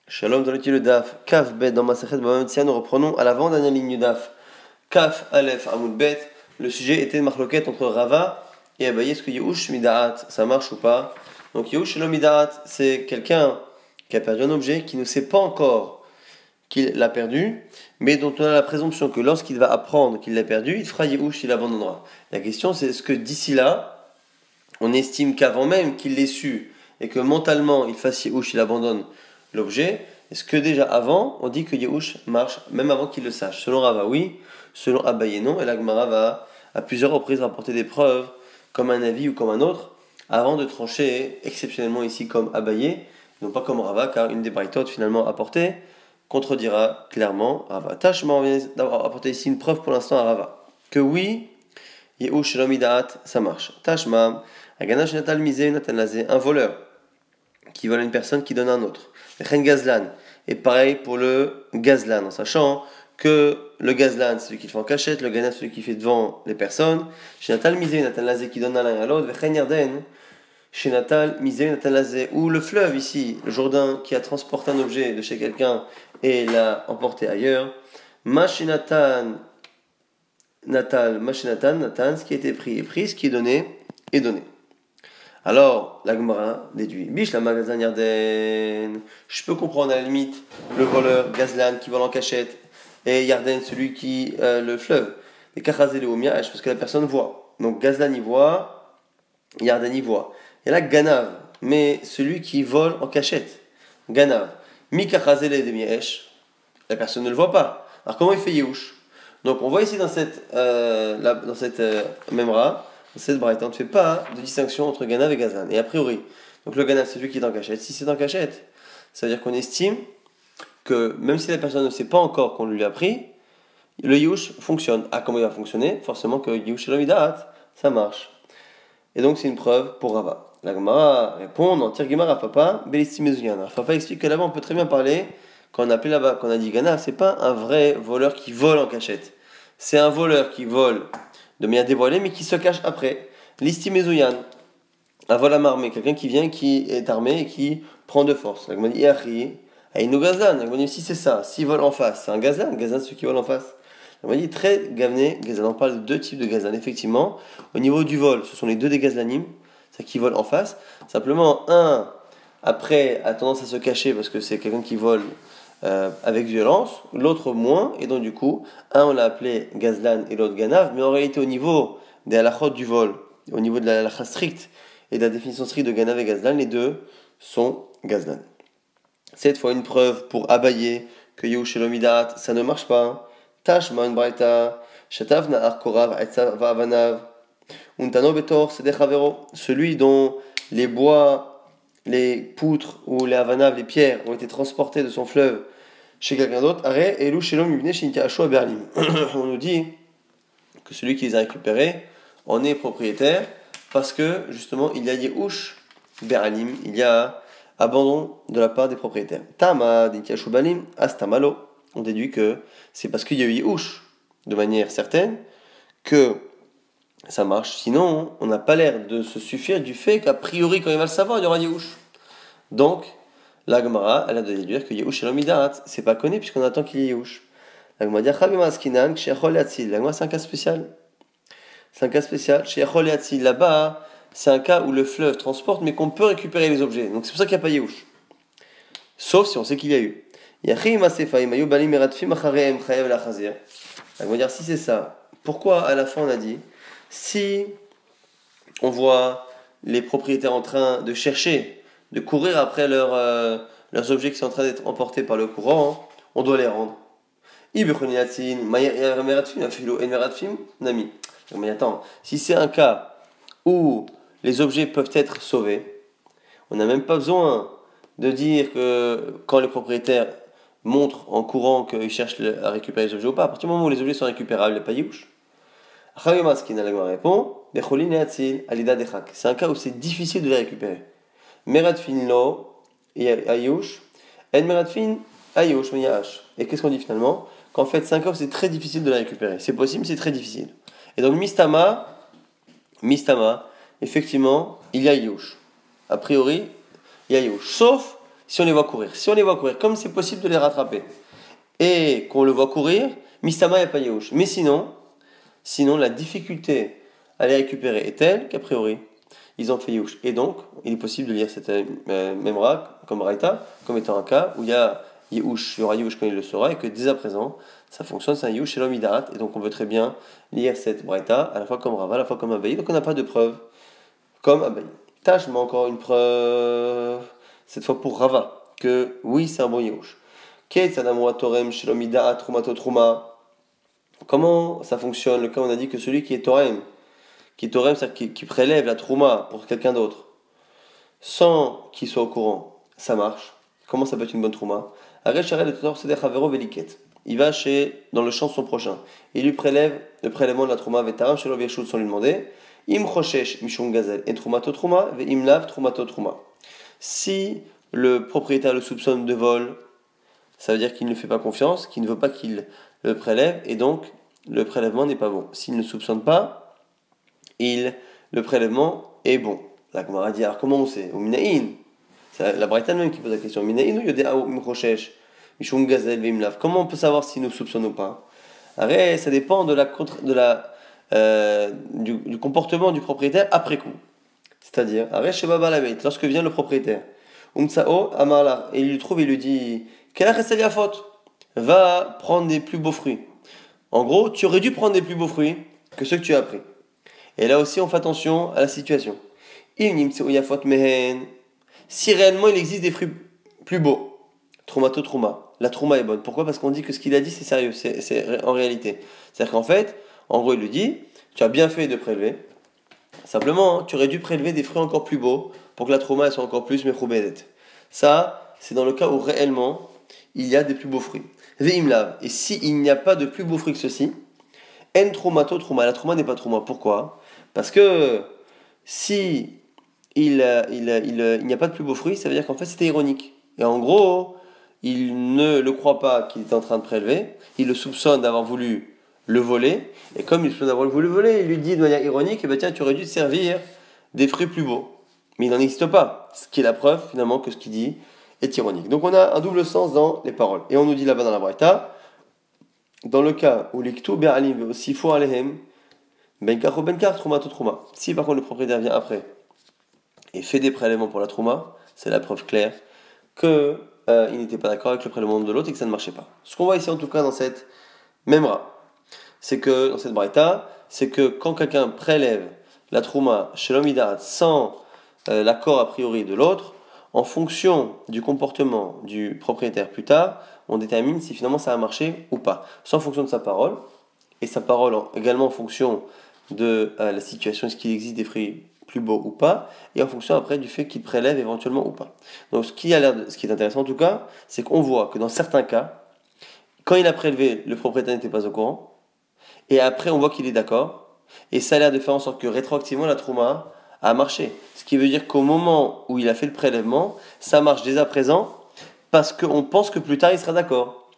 Shalom dans l'étude Daf, Kaf Bet dans Masachet Bava Metzia, nous reprenons à l'avant-dernière ligne du Daf, Kaf Aleph Amoud Bet. Le sujet était de marloquette entre Rava et Abaye. Est-ce que Yehush Midaat ça marche ou pas? Donc Yehush Shalom Midaat, c'est quelqu'un qui a perdu un objet, qui ne sait pas encore qu'il l'a perdu, mais dont on a la présomption que lorsqu'il va apprendre qu'il l'a perdu, il fera Yehush, il abandonnera. La question c'est est-ce que d'ici là, on estime qu'avant même qu'il l'ait su et que mentalement il fasse Yehush, il abandonne l'objet, est-ce que déjà avant, on dit que Yehush marche, même avant qu'il le sache? Selon Rava, oui. Selon Abaye, non. Et la Gemara va à plusieurs reprises rapporter des preuves, comme un avis ou comme un autre, avant de trancher, exceptionnellement ici comme Abaye, non pas comme Rava, car une des braïtotes finalement apportée contredira clairement Rava. Tâche vient d'avoir apporté ici une preuve pour l'instant à Rava, que oui, Yehush Shalom Idaat, ça marche. Tashma, Agana Shnatal Mizé Natan Lazé, un voleur qui vole une personne qui donne à un autre. Chen Gazlan. Et pareil pour le Gazlan, en sachant que le Gazlan, c'est celui qui fait en cachette, le Gazlan, c'est celui qui fait devant les personnes. Shenatal Mizé, Natan Lazé, qui donne à l'un et à l'autre. Chen Yarden, Shenatal Mizé, Natan Lazé. Ou le fleuve ici, le Jourdain, qui a transporté un objet de chez quelqu'un et l'a emporté ailleurs. Machinatan, Natan, ce qui a été pris est pris, ce qui est donné est donné. Alors, la Gemara déduit. Biche la magasin Yarden. Je peux comprendre à la limite le voleur Gazlan qui vole en cachette et Yarden, celui qui le fleuve. Et Kachazé le Omiach, parce que la personne voit. Donc Gazlan y voit, Yarden y voit. Et là, Ganav, mais celui qui vole en cachette. Ganav. Mi Kachazé le Demiach, la personne ne le voit pas. Alors comment il fait Yehush? Donc on voit ici dans cette Memra. Cette braïta, on ne fait pas de distinction entre Ganav et Gazlan. Et a priori, donc le Ganav, c'est celui qui est en cachette. Si c'est en cachette, ça veut dire qu'on estime que même si la personne ne sait pas encore qu'on lui a pris, le Yush fonctionne. Ah, comment il va fonctionner? Forcément que Yush Shalom Idaat, ça marche. Et donc c'est une preuve pour Rava. La Gemara répond, non, Tir Gemara Rafapa, Belistimezouyan. Rafapa explique que là-bas, on peut très bien parler, quand on a appelé là-bas, quand on a dit Ganav, c'est pas un vrai voleur qui vole en cachette. C'est un voleur qui vole de manière dévoilée, mais qui se cache après. L'istimezouyan, un vol à armé, quelqu'un qui vient, qui est armé et qui prend de force. La Gemara dit Iachi, Aïnou Gazlan. La Gemara dit si c'est ça, s'il vole en face, c'est un Gazlan, Gazlan c'est celui qui vole en face. La Gemara dit très gavné, Gazlan. On parle de deux types de Gazlan, effectivement. Au niveau du vol, ce sont les deux des Gazlanim, c'est qui volent en face. Simplement, un, après, a tendance à se cacher parce que c'est quelqu'un qui vole avec violence, l'autre moins, et donc du coup, un on l'a appelé Gazlan et l'autre Ganav, mais en réalité au niveau des halachot du vol, au niveau de la halacha stricte et de la définition stricte de Ganav et Gazlan, les deux sont Gazlan. Cette fois une preuve pour Abaye que Yehush Shalom Idaat, ça ne marche pas. Tashman Braita, Shatav Na'ar Korav Etzav Va'avanav, Untano Betor Sedechavero, celui dont les bois, les poutres ou les avanav, les pierres ont été transportées de son fleuve chez quelqu'un d'autre, on nous dit que celui qui les a récupérés en est propriétaire parce que justement il y a Yehush Beralim, il y a abandon de la part des propriétaires. Tama Balim Astamalo, on déduit que c'est parce qu'il y a eu Yehush de manière certaine que ça marche. Sinon, on n'a pas l'air de se suffire du fait qu'a priori, quand il va le savoir, il y aura Yehush. Donc, la Gemara, elle a de déduire que Yehush Shalom Idaat, c'est pas connu puisqu'on attend qu'il y ait Yehush. La Gemara dit Askinan, Sheachol Yatzil. La Gemara, c'est un cas spécial. C'est un cas spécial. Sheachol Yatzil, là-bas, c'est un cas où le fleuve transporte, mais qu'on peut récupérer les objets. Donc, c'est pour ça qu'il n'y a pas Yehush. Sauf si on sait qu'il y a eu. La Gemara dire si c'est ça, pourquoi à la fin on a dit si on voit les propriétaires en train de chercher, de courir après leurs objets qui sont en train d'être emportés par le courant, on doit les rendre. Mais attends, si c'est un cas où les objets peuvent être sauvés, on n'a même pas besoin de dire que quand le propriétaire montre en courant qu'il cherche à récupérer les objets ou pas, à partir du moment où les objets sont récupérables, il n'y a pas Yehush. Répond, c'est un cas où c'est difficile de les récupérer. Meradfin lo, ayush, en meradfin, ayush, et qu'est-ce qu'on dit finalement? Qu'en fait, c'est un cas où c'est très difficile de les récupérer. C'est possible, mais c'est très difficile. Et donc, mistama, effectivement, il y a ayush. A priori, il y a ayush. Sauf Si on les voit courir. Si on les voit courir, comme c'est possible de les rattraper, et qu'on le voit courir, Mistama, il n'y a pas Yehush. Mais sinon, la difficulté à les récupérer est telle qu'a priori, ils ont fait Yehush. Et donc, il est possible de lire cette Memra comme Raïta, comme étant un cas où il y a Yehush, il y aura Yehush quand il le saura, et que dès à présent, ça fonctionne, c'est un Yehush chez l'homme Idarat, et donc on peut très bien lire cette Raïta à la fois comme Rava, à la fois comme Abaye, donc on n'a pas de preuve comme Abaye. Tâche, mais encore une preuve, cette fois pour Rava, que oui, c'est un bon Yehush. Comment ça fonctionne le cas où on a dit que celui qui est Torem, c'est-à-dire qui prélève la Trouma pour quelqu'un d'autre, sans qu'il soit au courant, ça marche. Comment ça peut être une bonne Trouma? Il va dans le champ de son prochain. Il lui prélève le prélèvement de la Trouma sans lui demander. Si le propriétaire le soupçonne de vol, ça veut dire qu'il ne fait pas confiance, qu'il ne veut pas qu'il le prélève, et donc le prélèvement n'est pas bon. S'il ne soupçonne pas, le prélèvement est bon. La Gemara dit, alors comment on sait? Au Minaïn. C'est la Braïtane même qui pose la question. Minaïn ou Yodéa Mrochesh, Mishum Gazel Vimlav. Comment on peut savoir s'il nous soupçonne ou pas? Arrête, ça dépend du comportement du propriétaire après coup. C'est-à-dire, arrête chez Baba Labeit, lorsque vient le propriétaire. Umtsao Amala, et il lui trouve, il lui dit, quelle est la faute? Va prendre des plus beaux fruits. En gros, tu aurais dû prendre des plus beaux fruits que ceux que tu as pris. Et là aussi, on fait attention à la situation. Si réellement il existe des fruits plus beaux, Troumato Trouma, la Trouma est bonne. Pourquoi? Parce qu'on dit que ce qu'il a dit, c'est sérieux, c'est en réalité. C'est-à-dire qu'en fait, en gros, il lui dit, tu as bien fait de prélever. Simplement, tu aurais dû prélever des fruits encore plus beaux pour que la Trouma soit encore plus mechoubédet. Ça, c'est dans le cas où réellement, il y a des plus beaux fruits. Veimlav. Et s'il n'y a pas de plus beaux fruits que ceci, En Troumato Trouma, la Trouma n'est pas Trouma. Pourquoi? Parce que si il n'y a pas de plus beaux fruits, ça veut dire qu'en fait c'était ironique. Et en gros, il ne le croit pas qu'il est en train de prélever, il le soupçonne d'avoir voulu le voler, et comme il soupçonne d'avoir voulu le voler, il lui dit de manière ironique, eh ben tiens, tu aurais dû te servir des fruits plus beaux. Mais il n'en existe pas, ce qui est la preuve finalement que ce qu'il dit est ironique. Donc on a un double sens dans les paroles. Et on nous dit là-bas dans la Braïta, dans le cas où l'iktu be'alim aussi fou alehem, ben kar ben kar trouma to trouma. Si par contre le propriétaire vient après et fait des prélèvements pour la trouma, c'est la preuve claire que il n'était pas d'accord avec le prélèvement de l'autre et que ça ne marchait pas. Ce qu'on voit ici en tout cas dans cette memra, c'est que dans cette braïta, c'est que quand quelqu'un prélève la trouma chez l'homme idarat sans l'accord a priori de l'autre, en fonction du comportement du propriétaire plus tard, on détermine si finalement ça a marché ou pas. C'est en fonction de sa parole, et sa parole également en fonction de la situation, est-ce qu'il existe des fruits plus beaux ou pas, et en fonction après du fait qu'il prélève éventuellement ou pas. Donc ce qui est intéressant en tout cas, c'est qu'on voit que dans certains cas, quand il a prélevé, le propriétaire n'était pas au courant, et après on voit qu'il est d'accord, et ça a l'air de faire en sorte que rétroactivement la trouma a marché. Ce qui veut dire qu'au moment où il a fait le prélèvement, ça marche dès à présent, parce qu'on pense que plus tard il sera d'accord.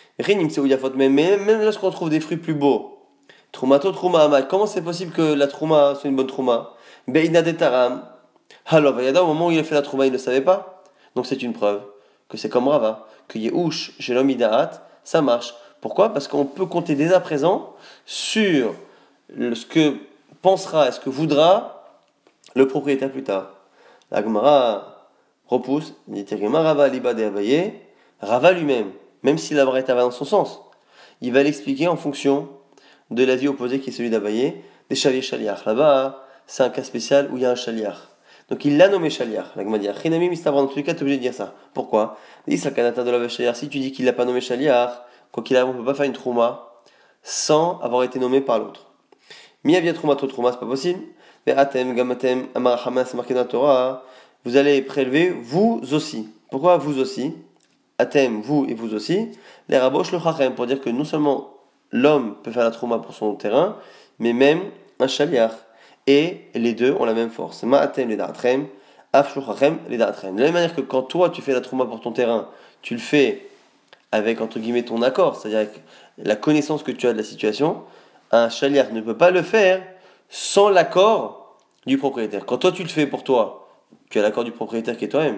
Même lorsqu'on trouve des fruits plus beaux, Troumato Trouma Amal, comment c'est possible que la Trouma soit une bonne Trouma? Beina de Taram. Alors, au moment où il a fait la Trouma, il ne savait pas. Donc c'est une preuve que c'est comme Rava, que Yehush, chez l'homme Idarat, ça marche. Pourquoi? Parce qu'on peut compter dès à présent sur ce que pensera et ce que voudra le propriétaire plus tard. La Gemara repousse, dit Rava Liba de Abaye, Rava lui-même, même si la Braïta va dans son sens, il va l'expliquer en fonction de l'avis opposé qui est celui d'Abaye, des Shalir Shaliach. Là-bas, c'est un cas spécial où il y a un Shaliach. Donc il l'a nommé Shaliach. La Gemara dit Chinami Mistavra, dans tous les cas, tu es obligé de dire ça. Pourquoi? Dis la Kanata de la Shaliach. Si tu dis qu'il l'a pas nommé Shaliach, quoi qu'il arrive, on ne peut pas faire une Trouma sans avoir été nommé par l'autre. Miavia Trouma to Trouma, c'est pas possible. Mais Atem, Gamatem, Amarahamas, c'est marqué dans la Torah. Vous allez prélever vous aussi. Pourquoi vous aussi? Atem, vous et vous aussi. Les rabosh le chachem, pour dire que non seulement l'homme peut faire la trouma pour son terrain, mais même un shaliach. Et les deux ont la même force. Ma'atem les da'atrem, af shluchachem les da'atrem. De la même manière que quand toi tu fais la trouma pour ton terrain, tu le fais avec entre guillemets ton accord, c'est-à-dire avec la connaissance que tu as de la situation, un shaliach ne peut pas le faire sans l'accord du propriétaire. Quand toi tu le fais pour toi, tu as l'accord du propriétaire qui est toi-même.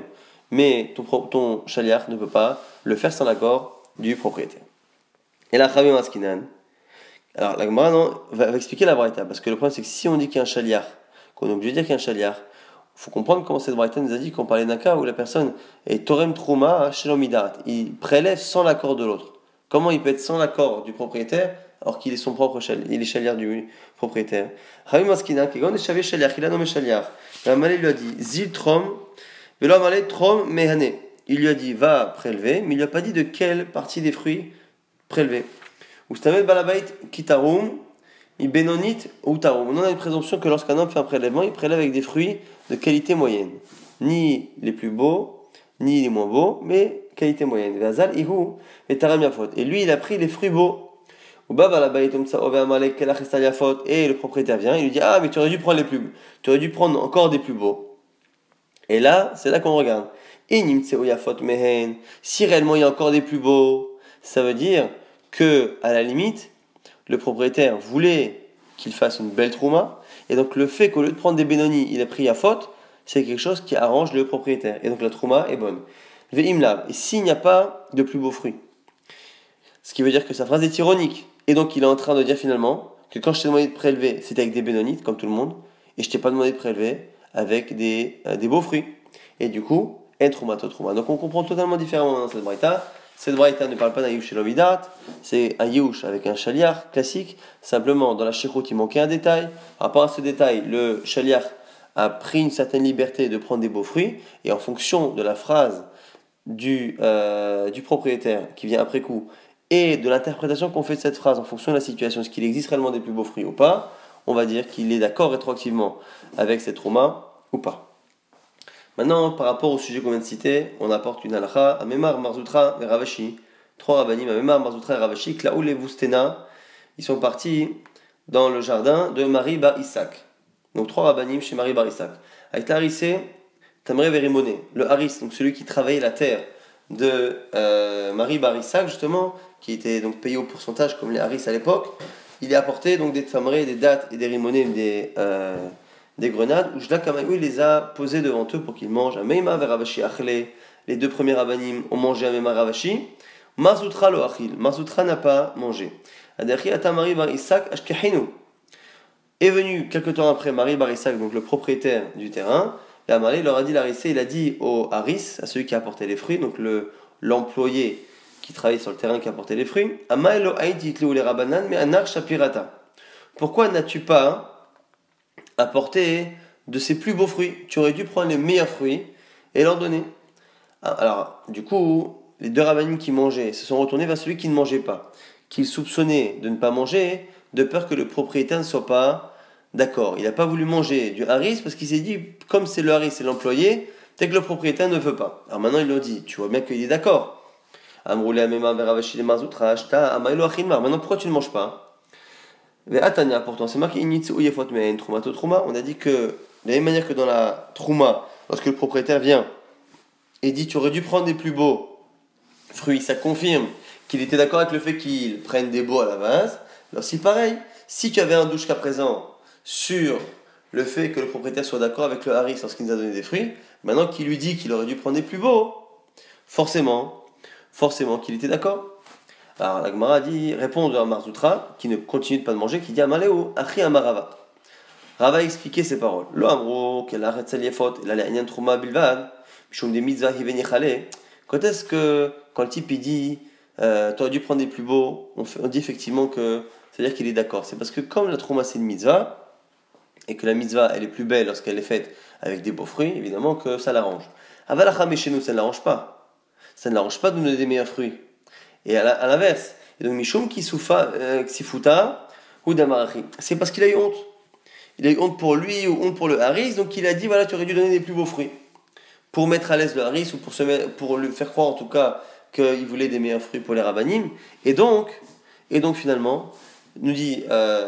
mais ton shaliach ne peut pas le faire sans l'accord du propriétaire. Et là, Chavim Askinan. Alors, la Gemara va expliquer la braïta, parce que le problème c'est que si on dit qu'il y a un shaliach, qu'on est obligé de dire qu'il y a un shaliach, il faut comprendre comment cette braïta nous a dit qu'on parlait d'un cas où la personne est torem trouma shelomidat, il prélève sans l'accord de l'autre. Comment il peut être sans l'accord du propriétaire alors qu'il est son propre shaliach, il est shaliach du propriétaire? Chavim Askinan, qui est shavé shaliach, il a nommé shaliach. Ramalé lui a dit zil trom, velo amalé trom mehane. Il lui a dit va prélever, mais il lui a pas dit de quelle partie des fruits prélever. Oustamed balabait kitarum, il bénonit ou tarum. On a une présomption que lorsqu'un homme fait un prélèvement, il prélève avec des fruits de qualité moyenne. Ni les plus beaux, ni les moins beaux, mais qualité moyenne. Vazal ihu et taram yafot. Et lui, il a pris les fruits beaux. Et le propriétaire vient, il lui dit ah mais tu aurais dû prendre les plus beaux. Tu aurais dû prendre encore des plus beaux. Et là, c'est là qu'on regarde. Si réellement il y a encore des plus beaux, ça veut dire que, à la limite, le propriétaire voulait qu'il fasse une belle trouma, et donc le fait qu'au lieu de prendre des bénonis, il a pris à faute, c'est quelque chose qui arrange le propriétaire, et donc la trouma est bonne. Ve'imlav, et s'il n'y a pas de plus beaux fruits, ce qui veut dire que sa phrase est ironique, et donc il est en train de dire finalement que quand je t'ai demandé de prélever, c'était avec des bénonites, comme tout le monde, et je t'ai pas demandé de prélever avec des beaux fruits. Et du coup, en trouma to trouma. Donc on comprend totalement différemment dans cette braïta. Cette braïta ne parle pas d'un yush shelomidat, c'est un yush avec un shaliach classique. Simplement, dans la shirut, il manquait un détail. Par rapport à ce détail, le shaliach a pris une certaine liberté de prendre des beaux fruits, et en fonction de la phrase du propriétaire qui vient après coup, et de l'interprétation qu'on fait de cette phrase en fonction de la situation, est-ce qu'il existe réellement des plus beaux fruits ou pas, on va dire qu'il est d'accord rétroactivement avec cette trouma ou pas. Maintenant, par rapport au sujet qu'on vient de citer, on apporte une halakha à Memar, Marzoutra et Ravashi. Trois rabbanim, à Memar, Marzoutra et Ravashi, Klaoul et Vustena, ils sont partis dans le jardin de Marie Bar Isaac. Donc trois rabbanim chez Marie Bar Isaac. Avec l'harissé, Tamre Verimone, le haris, donc celui qui travaillait la terre de Marie Bar Isaac, justement, qui était donc payé au pourcentage comme les haris à l'époque, il a apporté donc des tamrés, des dattes et des rimonés, des grenades, où Jlakamayou il les a posés devant eux pour qu'ils mangent. Ameima Ravashi Achle, les deux premiers rabbanim ont mangé Ameima Ravashi. Marzoutra lo achil, Marzoutra n'a pas mangé. Aderchi Atamari Bar Isaac Ashkehinu est venu quelque temps après Marie Bar Isaac, donc le propriétaire du terrain. Et Amaré leur a dit l'arissé, il a dit au haris, à celui qui a apporté les fruits, donc l'employé qui travaillait sur le terrain qui a apporté les fruits, Amaelo Aïdit le Rabanan, mais Anar Shapirata. Pourquoi n'as-tu pas apporter de ses plus beaux fruits? Tu aurais dû prendre les meilleurs fruits et leur donner. Alors, du coup, les deux rabbanim qui mangeaient se sont retournés vers celui qui ne mangeait pas, qu'ils soupçonnaient de ne pas manger, de peur que le propriétaire ne soit pas d'accord. Il n'a pas voulu manger du haris parce qu'il s'est dit, comme c'est le haris, c'est l'employé, peut-être que le propriétaire ne veut pas. Alors maintenant, il leur dit, tu vois bien qu'il est d'accord. Maintenant, pourquoi tu ne manges pas? Atania, pourtant, c'est marqué Trouma. On a dit que, de la même manière que dans la Trouma, lorsque le propriétaire vient et dit tu aurais dû prendre des plus beaux fruits, ça confirme qu'il était d'accord avec le fait qu'il prenne des beaux à la base. Alors, si pareil, si tu avais un doute jusqu'à présent sur le fait que le propriétaire soit d'accord avec le haris lorsqu'il nous a donné des fruits, maintenant qu'il lui dit qu'il aurait dû prendre des plus beaux, forcément qu'il était d'accord. Alors la Gemara dit, répond à Marzoutra, qui ne continue de pas de manger, qui dit Amaleo, Achi Amarava. Rava a expliqué ces paroles. Lo Amro, qu'elle arrête sa liefot, il a l'Aïnian Trouma Bilvad, Mishum de Mitzvah Hivenichale. Quand est-ce que, quand le type il dit, t'aurais dû prendre des plus beaux, on dit effectivement que, c'est-à-dire qu'il est d'accord. C'est parce que comme la Trouma c'est une mitzvah, et que la mitzvah elle est plus belle lorsqu'elle est faite avec des beaux fruits, évidemment que ça l'arrange. Avalacha, mais chez nous ça ne l'arrange pas. Ça ne l'arrange pas de nous donner des meilleurs fruits. Et à l'inverse, et donc Mishum Ksifuta ou Damarachi, c'est parce qu'il a eu honte. Il a eu honte pour lui ou honte pour le haris, donc il a dit voilà, tu aurais dû donner des plus beaux fruits. Pour mettre à l'aise le haris ou pour lui faire croire en tout cas qu'il voulait des meilleurs fruits pour les rabbanim. Et donc finalement, nous dit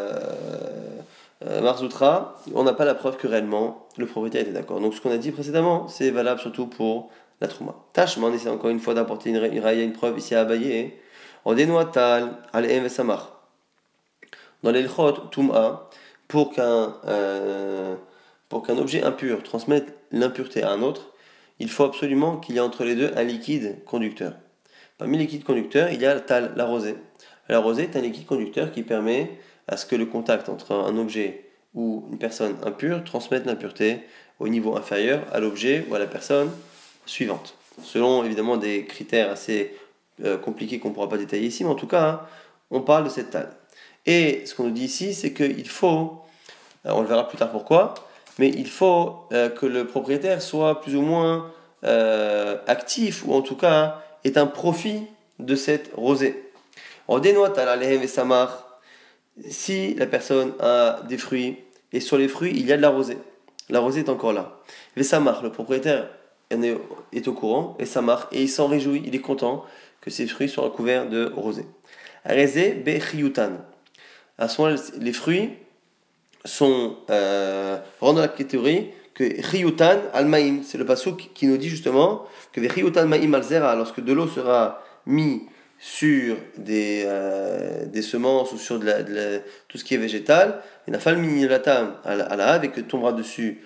Marzoutra, on n'a pas la preuve que réellement le propriétaire était d'accord. Donc ce qu'on a dit précédemment, c'est valable surtout pour la trouma. Tâche, on essaie encore une fois d'apporter une preuve ici à Abaye. On dénoie tal, al-em vesamar. Dans l'elchot, tum'a, pour qu'un objet impur transmette l'impureté à un autre, il faut absolument qu'il y ait entre les deux un liquide conducteur. Parmi les liquides conducteurs, il y a la rosée. La rosée est un liquide conducteur qui permet à ce que le contact entre un objet ou une personne impure transmette l'impureté au niveau inférieur à l'objet ou à la personne suivante. Selon évidemment des critères assez compliqués qu'on ne pourra pas détailler ici, mais en tout cas, hein, on parle de cette table. Et ce qu'on nous dit ici, c'est qu'il faut, on le verra plus tard pourquoi, mais il faut que le propriétaire soit plus ou moins actif, ou en tout cas ait un profit de cette rosée. En dénote à la et samar, si la personne a des fruits, et sur les fruits il y a de la rosée est encore là. Vesamar, le propriétaire est au courant, et samar, et il s'en réjouit, il est content que ces fruits soient recouverts de rosée. Arezé bechiyutan. À ce moment, les fruits sont rentrent dans la catégorie que Riyutan al-Maïm, c'est le passouk qui nous dit justement que Riyutan Maïm al-Zera, lorsque de l'eau sera mis sur des semences ou sur tout ce qui est végétal, et nafal minilata al-Ahab, et que tombera dessus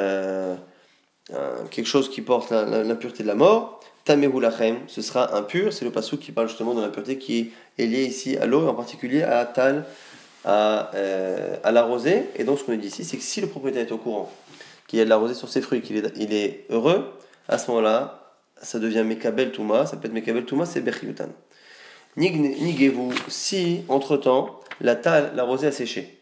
quelque chose qui porte l'impureté de la mort, Tamehu lachem, ce sera impur, c'est le passouk qui parle justement de l'impureté qui est liée ici à l'eau, en particulier à Tal, à la rosée. Et donc ce qu'on dit ici, c'est que si le propriétaire est au courant qu'il y a de la rosée sur ses fruits, qu'il est heureux, à ce moment-là, ça devient Mekabel Touma, ça peut être Mekabel Touma, c'est Bechiyutan. Nigez-vous, si entre-temps, la rosée a séché.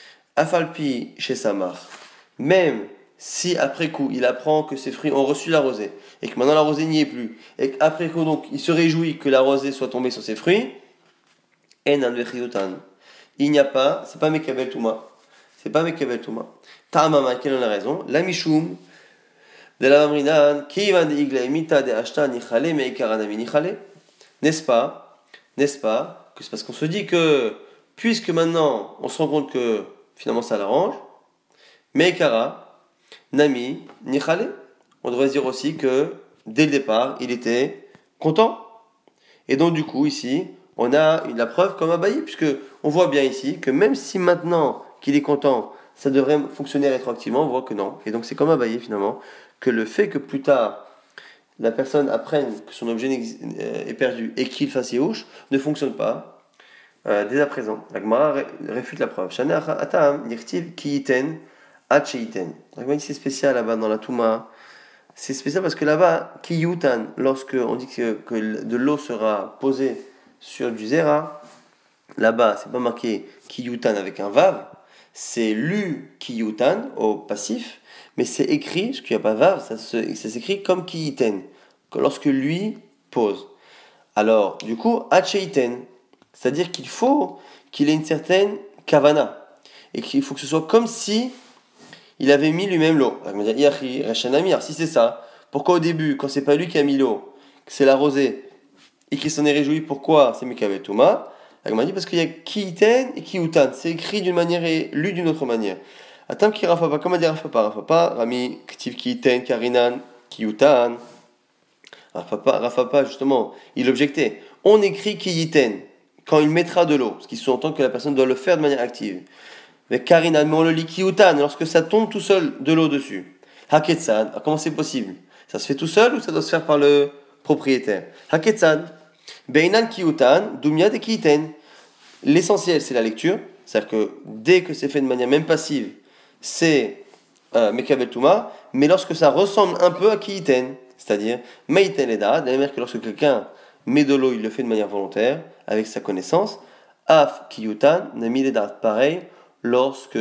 Afalpi chez Samar, même si après coup il apprend que ses fruits ont reçu la rosée, et que maintenant la rosée n'y est plus, et qu'après coup donc il se réjouit que la rosée soit tombée sur ses fruits, Enan Bechiyutan. Il n'y a pas, c'est pas Mekabel Touma. C'est pas Mekabel Touma. Ta'amama, quelle est la raison? La Mishum, de la Mamrinan, Kivan de Igla Mita de Ashta Nichale, Meikaranami Nichale. N'est-ce pas? N'est-ce pas? Que c'est parce qu'on se dit que, puisque maintenant on se rend compte que finalement ça l'arrange, Meikara, Nami, Nichale. On devrait se dire aussi que dès le départ il était content. Et donc du coup ici, on a la preuve comme Abaye, puisque on voit bien ici que même si maintenant qu'il est content, ça devrait fonctionner rétroactivement, on voit que non. Et donc c'est comme Abaye finalement, que le fait que plus tard la personne apprenne que son objet est perdu et qu'il fasse Yehush ne fonctionne pas dès à présent. La Gemara réfute la preuve. Shana atam nirtiv kiyiten acheiten. C'est spécial là-bas dans la Touma. C'est spécial parce que là-bas, kiyutan, lorsque on dit que de l'eau sera posée sur du zera, là-bas, c'est pas marqué kiyutan avec un vav, c'est lu kiyutan au passif, mais c'est écrit, parce qu'il n'y a pas vav, ça s'écrit comme kiyiten, lorsque lui pose. Alors, du coup, acheiten, c'est-à-dire qu'il faut qu'il ait une certaine kavana, et qu'il faut que ce soit comme si il avait mis lui-même l'eau. Alors, si c'est ça, pourquoi au début, quand c'est pas lui qui a mis l'eau, que c'est la rosée, et qu'il s'en est réjoui, pourquoi c'est Mekavel Touma? Elle m'a dit parce qu'il y a Kiiten et Kiutan. C'est écrit d'une manière et lu d'une autre manière. Atam ki Rafapa, comment dire Rafapa, Rami, Ktiv Kiiten, Karinan, Kiutan. Rafapa, justement, il objectait. On écrit Kiiten quand il mettra de l'eau, ce qui sous-entend que la personne doit le faire de manière active. Mais Karinan, mais on le lit Kiutan lorsque ça tombe tout seul de l'eau dessus. Haketsan, comment c'est possible? Ça se fait tout seul ou ça doit se faire par le propriétaire? Haketsan. Beinan Kiutan, Dumya de Kiiten. L'essentiel, c'est la lecture. C'est-à-dire que dès que c'est fait de manière même passive, c'est Mekabel Touma. Mais lorsque ça ressemble un peu à Kiiten, c'est-à-dire Meiten Eda, de la manière que lorsque quelqu'un met de l'eau, il le fait de manière volontaire, avec sa connaissance. Af Kiyutan, Nami Leda. Pareil, lorsque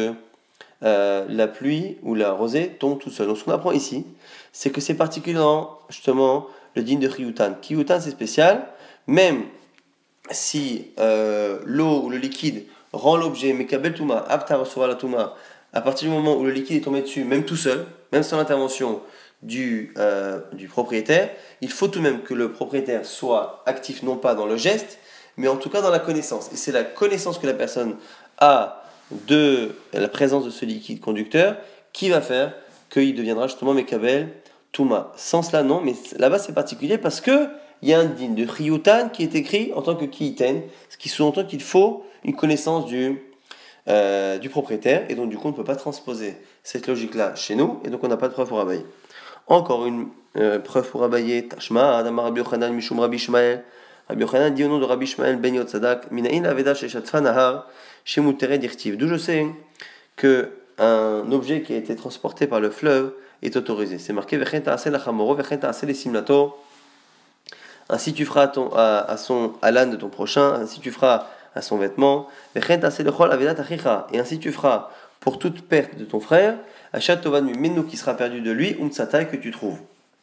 la pluie ou la rosée tombe tout seul. Donc ce qu'on apprend ici, c'est que c'est particulièrement justement le digne de Kiyutan. Kiyutan, c'est spécial, même si l'eau ou le liquide rend l'objet Mekabel Touma, apte à recevoir la Touma, à partir du moment où le liquide est tombé dessus, même tout seul, même sans l'intervention du propriétaire, il faut tout de même que le propriétaire soit actif non pas dans le geste, mais en tout cas dans la connaissance. Et c'est la connaissance que la personne a de la présence de ce liquide conducteur qui va faire qu'il deviendra justement Mekabel Touma. Sans cela, non, mais là-bas c'est particulier parce que il y a un digne de Riyutan qui est écrit en tant que Kiiten, ce qui sous-entend qu'il faut une connaissance du propriétaire, et donc du coup on ne peut pas transposer cette logique-là chez nous, et donc on n'a pas de preuve pour Abaye. Encore une Preuve pour Abaye, Tashma, Adam Rabbi Yochanan, Mishum Rabbi Ishmael. Rabbi Yochanan dit au nom de Rabbi Ishmael ben Yotzadak, Minaïn Aveda Sheshatfa Nahar, Shemutere Dirtiv. D'où je sais que un objet qui a été transporté par le fleuve est autorisé. C'est marqué Vechen Ta'aseh Lachamoro, Vechen Ta'aseh Lesimlato. Ainsi tu feras à l'âne de ton prochain, ainsi tu feras à son vêtement. Vechen Ta'aseh Lechol Avedat Achicha. Et ainsi tu feras pour toute perte de ton frère, Achat Tovad Mimeno qui sera perdu de lui, Umtsatai que tu trouves.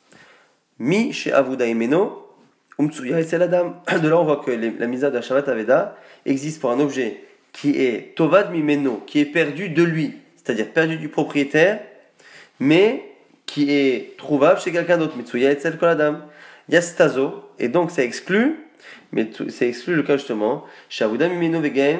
Mi chez Avuda Imeno, Umtsuya et Seladam. De là, on voit que la misa de Shabbat Aveda existe pour un objet qui est Tovad Mimeno, qui est perdu de lui, c'est-à-dire perdu du propriétaire, mais qui est trouvable chez quelqu'un d'autre. Mitsuya et Sel Koladam. Yastazo, et donc ça exclut, mais c'est exclut le cas justement, chez Avuda Mimeno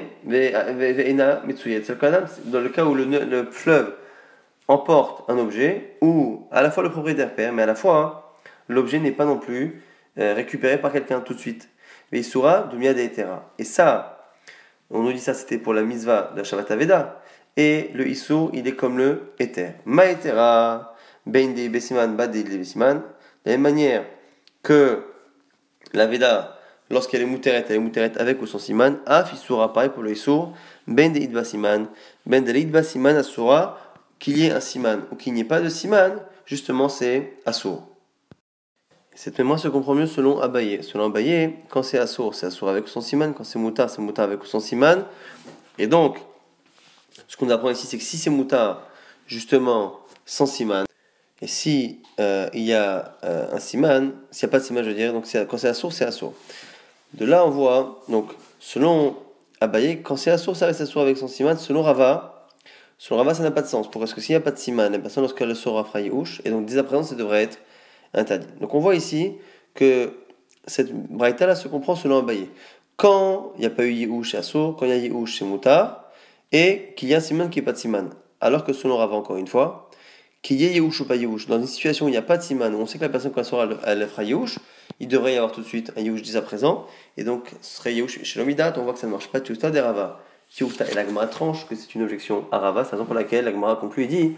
Ve'ena Mitsuya et Sel Koladam, dans le cas où le fleuve emporte un objet où à la fois le propriétaire perd, mais à la fois l'objet n'est pas non plus récupéré par quelqu'un tout de suite. Veisura Dumia de Etera. Et ça, on nous dit ça, c'était pour la misva de Shabbat Aveda. Et le Issour, il est comme le Ether. Ma Etera, Bein de Besiman, Bad de Besiman. De la même manière que la Veda, lorsqu'elle est mouteret, elle est mouteret avec ou sans siman. Af Issoura, pareil pour le Issour. Bein de Idbasiman. Bein de Idbasiman Asura. Qu'il y ait un siman ou qu'il n'y ait pas de siman, justement c'est assour. Cette mémoire se comprend mieux selon Abaye. Selon Abaye, quand c'est assour avec son siman, quand c'est moutar avec son siman. Et donc, ce qu'on apprend ici, c'est que si c'est moutar, justement, sans siman, et si il y a un siman, s'il n'y a pas de siman, je veux dire, donc quand c'est assour, c'est assour. De là, on voit, donc, selon Abaye, quand c'est assour, ça reste assour avec son siman. Selon Rava, ça n'a pas de sens. Pourquoi? Parce que s'il n'y a pas de siman, la personne, lorsqu'elle le saura, fera yiouch, et donc dès à présent, ça devrait être interdit. Donc on voit ici que cette braïta là se comprend selon Abaye. Quand il n'y a pas eu yiouch, c'est assour, quand il y a yiouch, c'est moutar, et qu'il y a un siman qui n'est pas de siman. Alors que selon Rava, encore une fois, qu'il y ait yiouch ou pas yiouch, dans une situation où il n'y a pas de siman, où on sait que la personne, quand elle saura, elle fera yiouch, il devrait y avoir tout de suite un yiouch dès à présent, et donc ce serait yiouch chez l'omidat, on voit que ça ne marche pas tout ça des Rava. Et la Gemara tranche que c'est une objection à Rava, c'est la raison pour laquelle la Gemara conclut et dit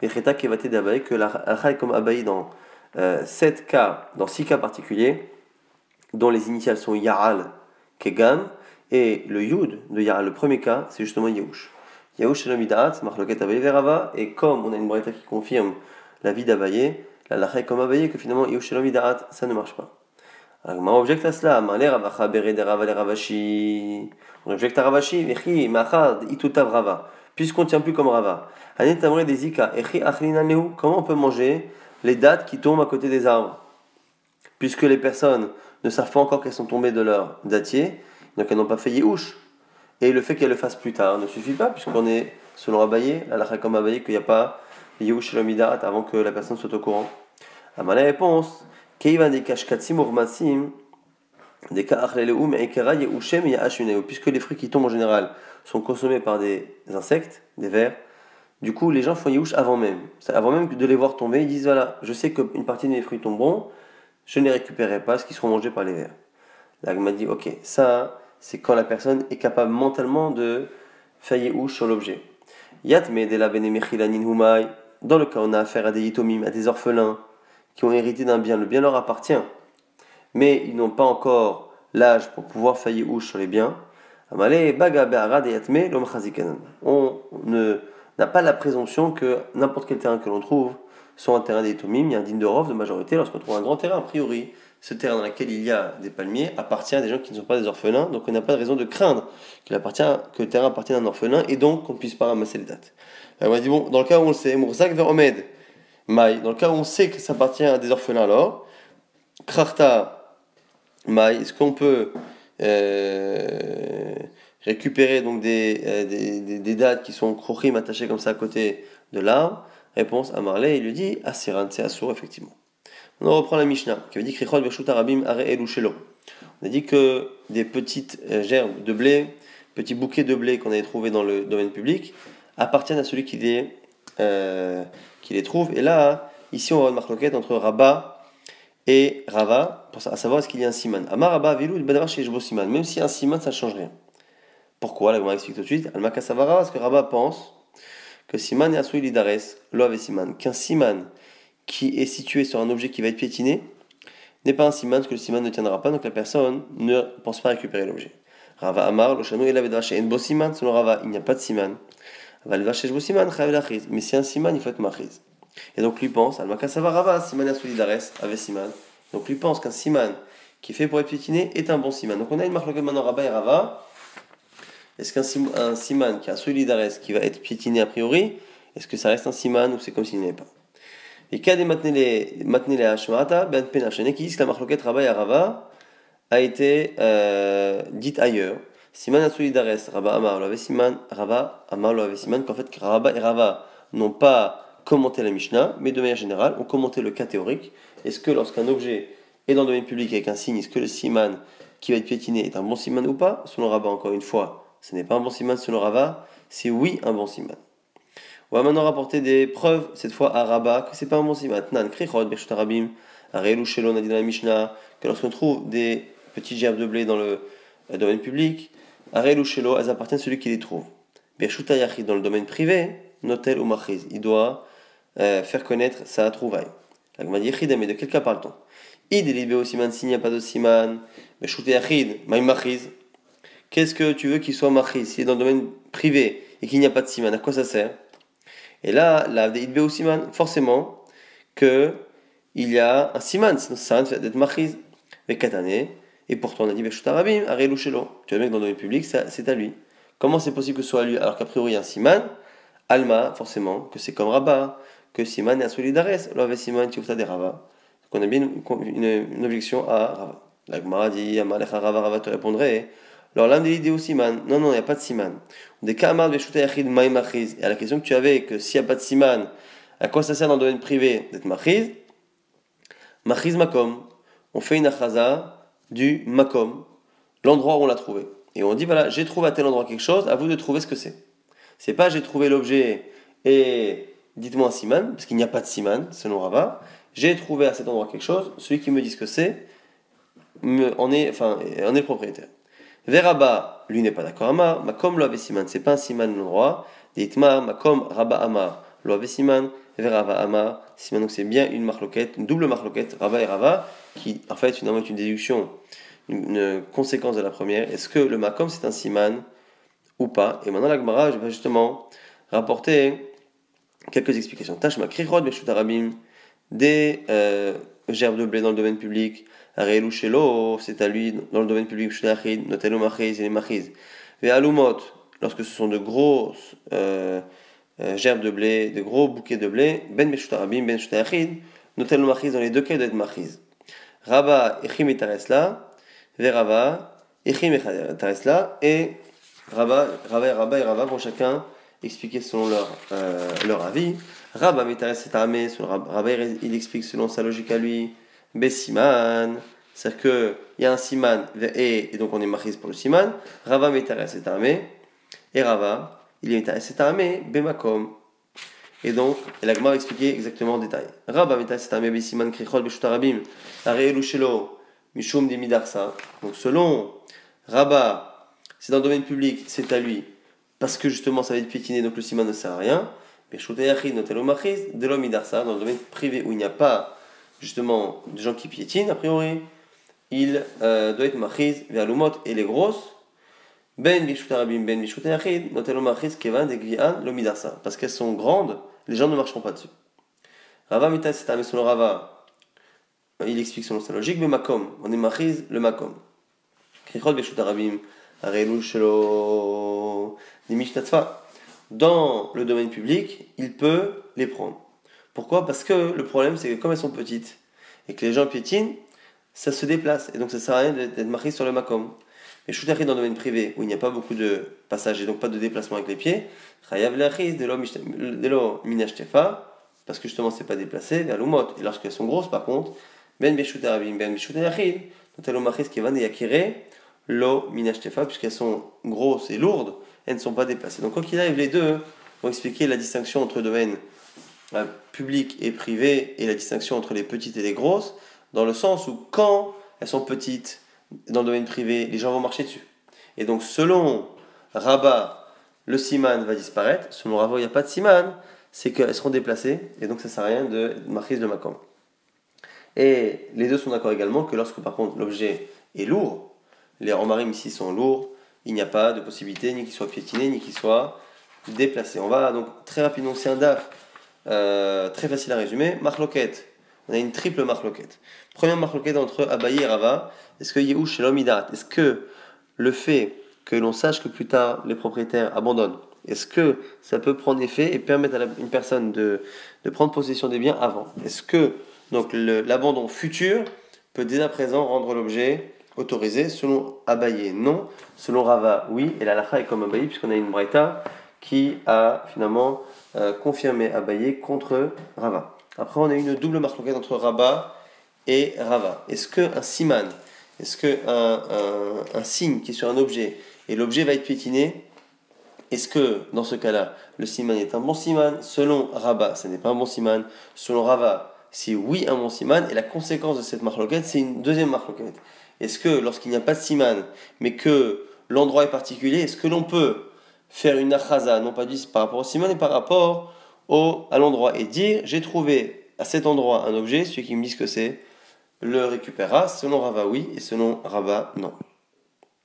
que la est comme Abaye dans 7 cas, dans 6 cas particuliers, dont les initiales sont Ya'al, Kegan, et le Yud de Ya'al, le premier cas, c'est justement Yehush. Yehush c'est le Midat, c'est Marloket Abaye vers Rava, et comme on a une braïta qui confirme la vie d'Abaye, la est comme Abaye, que finalement Yehush c'est le Midat, ça ne marche pas. Alors, on objecte à cela. On objecte à Ravashi. Puisqu'on ne tient plus comme Rava. Comment on peut manger les dattes qui tombent à côté des arbres? Puisque les personnes ne savent pas encore qu'elles sont tombées de leur dattier, donc elles n'ont pas fait Yehush. Et le fait qu'elles le fassent plus tard ne suffit pas, puisqu'on est, selon Abaye, la lacha comme Abaye, qu'il n'y a pas Yehush et le avant que la personne soit au courant. La réponse. Puisque les fruits qui tombent en général sont consommés par des insectes, des vers, du coup les gens font Yehush avant même. Avant même de les voir tomber, ils disent voilà, je sais qu'une partie de mes fruits tomberont, je ne les récupérerai pas, ce qui seront mangés par les vers. Là, il m'a dit ok, ça c'est quand la personne est capable mentalement de faire Yehush sur l'objet. Dans le cas où on a affaire à des yitomim, à des orphelins, qui ont hérité d'un bien, le bien leur appartient, mais ils n'ont pas encore l'âge pour pouvoir faire Yehush sur les biens. On n'a pas la présomption que n'importe quel terrain que l'on trouve soit un terrain des Yitomim, il y a un digne de rov de majorité. Lorsqu'on trouve un grand terrain, a priori, ce terrain dans lequel il y a des palmiers appartient à des gens qui ne sont pas des orphelins, donc on n'a pas de raison de craindre que le terrain appartienne à un orphelin et donc qu'on ne puisse pas ramasser les dattes. Alors on a dit bon, dans le cas où on le sait, Mourzak vers Omed. Maï, dans le cas où on sait que ça appartient à des orphelins, alors, Krachta, Maï, est-ce qu'on peut récupérer donc des dattes qui sont krochim attachées comme ça à côté de l'arbre? Réponse à Marley, il lui dit Asiran, c'est Assour, effectivement. On reprend la Mishnah, qui veut dire Krichot Beshut Arabim Are Elushelo. On a dit que des petites gerbes de blé, petits bouquets de blé qu'on avait trouvés dans le domaine public, appartiennent à celui qui les trouve. Et là, ici, on va une marloquette entre Rabat et Rava, à savoir est-ce qu'il y a un siman. Amar Rabba Vilou Bedavar chez Jbo Siman. Même si un siman, ça ne change rien. Pourquoi? La Gemara explique tout de suite. Almaka Savara, parce que Rabat pense que siman et assoui lidares, lo ave siman. Qu'un siman qui est situé sur un objet qui va être piétiné n'est pas un siman, parce que le siman ne tiendra pas, donc la personne ne pense pas récupérer l'objet. Rava Amar, lo shanu elav edvash en bo siman, selon Rava, il n'y a pas de siman. Aval edvash bo siman, chayav lachiz. Mais si un siman, il faut être machiz. Et donc lui pense, al makasava Rava, siman solidares, avec siman. Donc lui pense qu'un siman qui est fait pour être piétiné est un bon siman. Donc on a une marque maintenant Rabba et Rava. Est-ce qu'un siman qui a un solidares qui va être piétiné a priori, est-ce que ça reste un siman ou c'est comme s'il n'y avait pas? Et qu'à des matnele hashmarata, ben penafshane qui dit que la marloquette Rabba et Rava a été dite ailleurs. Siman a solidares, Rabba Amar lo avait siman, Rava Amar lo avait siman, qu'en fait Rabba et Rava n'ont pas commenté la Mishnah, mais de manière générale ont commenté le cas théorique. Est-ce que lorsqu'un objet est dans le domaine public avec un signe, est-ce que le siman qui va être piétiné est un bon siman ou pas? Selon Rabba, encore une fois, ce n'est pas un bon siman. Selon Rava, c'est oui un bon siman. On va maintenant rapporter des preuves, cette fois à Rabba, que c'est pas un bon siman. Nan, krichot, birshut arabim, arelu shelo, on a dit dans la Mishnah, que lorsqu'on trouve des petites gerbes de blé dans le domaine public, arelu shelo, elles appartiennent à celui qui les trouve. Birshut ayachid, dans le domaine privé, notel ou machiz, il doit faire connaître sa trouvaille. La Gemara dit mais de quel cas parle-t-on? Id et libé au siman, s'il n'y a pas de siman, birshut ayachid, maïm machiz. Qu'est-ce que tu veux qu'il soit machiz? S'il est dans le domaine privé et qu'il n'y a pas de siman, à quoi ça sert? Et là, la idbe au siman, forcément qu'il y a un siman, sinon ça sert d'être machiz. Mais katane, et pourtant on a dit birshut arabim, arelu shelo. Tu vois, le mec dans le domaine public, c'est à lui. Comment c'est possible que ce soit à lui alors qu'a priori il y a un siman? Alma, forcément, que c'est comme Rabba, que siman est à solidares, lo avait siman tiufta de Rabba. Donc on a bien une objection à Rabba. La Gemara dit, Amalecha Rava, Rava te répondrait. Alors l'âme de l'idée au siman, non, il n'y a pas de siman. Des cas amar beshut yachid maï machiz. Et à la question que tu avais, que s'il n'y a pas de siman, à quoi ça sert dans le domaine privé d'être machiz? Machiz makom. On fait une achaza du makom, l'endroit où on l'a trouvé. Et on dit, voilà, j'ai trouvé à tel endroit quelque chose, à vous de trouver ce que c'est. C'est pas j'ai trouvé l'objet et dites-moi un siman, parce qu'il n'y a pas de siman, selon Rava. J'ai trouvé à cet endroit quelque chose, celui qui me dit ce que c'est, en est le propriétaire. Veraba, lui n'est pas d'accord. Amar, makom lo ave siman, c'est pas un siman l'endroit. Ditmar, makom Rabba Amar, lo ave siman, veraba Amar, siman. Donc c'est bien une marloquette, une double marloquette, Rabba et Rava, qui en fait finalement est une déduction, une conséquence de la première. Est-ce que le makom c'est un siman ou pas? Et maintenant la Gemara, je vais justement rapporter quelques explications. Tashma krichot beshut arabim, des gerbes de blé dans le domaine public. Arelu shelo, c'est à lui dans le domaine public. Beshut achid, notelu machiz, il est machiz. Ve alumot, lorsque ce sont de grosses gerbes de blé, de gros bouquets de blé, ben beshut arabim, ben beshut achid, notelu machiz, dans les deux cas il doit être machiz. Rabba echim etaresla, ve Rava echim etaresla, et Rabba et Rava vont chacun expliquer selon leur avis. Rabba mitares c'est armé, Rabba il explique selon sa logique à lui. Besiman, c'est-à-dire qu'il y a un siman et donc on est machiz pour le siman. Rava mitares c'est armé, et Rava il est mitares c'est armé, bemakom. Et donc, la Gemara va expliquer exactement en détail. Rabba mitares c'est armé, besiman krichol beshut arabim, arelu shelo mishum de midarsa. Donc selon Rabba, c'est dans le domaine public, c'est à lui, parce que justement ça va être piétiné, donc le siman ne sert à rien. Mais de l'homme idarsa, dans le domaine privé où il n'y a pas justement des gens qui piétinent, a priori, il doit être machiz vers l'umot et les grosses. Ben bishut arabim, ben bishut yachid, notelo machiz kevan de gvian lomidarsa. Parce qu'elles sont grandes, les gens ne marcheront pas dessus. Rava mita c'est un selon Rava, il explique selon sa logique, mais makom, on est machiz le makom. Krichot bishut arabim. Dans le domaine public, il peut les prendre. Pourquoi? Parce que le problème, c'est que comme elles sont petites et que les gens piétinent, ça se déplace. Et donc, ça ne sert à rien d'être marqué sur le makom. Mais shutari dans le domaine privé, où il n'y a pas beaucoup de passages et donc pas de déplacement avec les pieds, chayav leachis de lo minashtefa, parce que justement, c'est pas déplacé, vers l'umot. Et lorsqu'elles sont grosses, par contre, ben beshut arabim, ben beshut yachid, notelo machis kevan de yakire, lo minashtefa, puisqu'elles sont grosses et lourdes, elles ne sont pas déplacées. Donc, quoi qu'il arrive, les deux vont expliquer la distinction entre domaine public et privé et la distinction entre les petites et les grosses, dans le sens où quand elles sont petites dans le domaine privé, les gens vont marcher dessus. Et donc, selon Rabba, le siman va disparaître. Selon Rava, il n'y a pas de siman. c'est qu'elles seront déplacées, et donc ça ne sert à rien de marquer de Makom. Et les deux sont d'accord également que lorsque par contre l'objet est lourd, les Romarim ici sont lourds, il n'y a pas de possibilité ni qu'il soit piétiné, ni qu'il soit déplacé. On va donc très rapidement, c'est un daf très facile à résumer. Marloquette, on a une triple marloquette. Première marloquette entre Abaye et Rava, est-ce que Yehush Shalom Idat, est-ce que le fait que l'on sache que plus tard les propriétaires abandonnent, est-ce que ça peut prendre effet et permettre à une personne de prendre possession des biens avant? Est-ce que donc l'abandon futur peut dès à présent rendre l'objet autorisé? Selon Abaye, non. Selon Rava, oui. Et la halakha est comme Abaye, puisqu'on a une braïta qui a finalement confirmé Abaye contre Rava. Après, on a une double marloquette entre Rabba et Rava. Est-ce qu'un siman, est-ce qu'un signe qui est sur un objet et l'objet va être piétiné, est-ce que dans ce cas-là, le siman est un bon siman? Selon Rabba, ce n'est pas un bon siman. Selon Rava, c'est oui un bon siman. Et la conséquence de cette marloquette, c'est une deuxième marloquette. Est-ce que lorsqu'il n'y a pas de siman, mais que l'endroit est particulier, est-ce que l'on peut faire une achaza, non pas juste par rapport au siman, mais par rapport à l'endroit, et dire j'ai trouvé à cet endroit un objet, celui qui me dit ce que c'est le récupérera? Selon Rava, oui, et selon Rabba, non.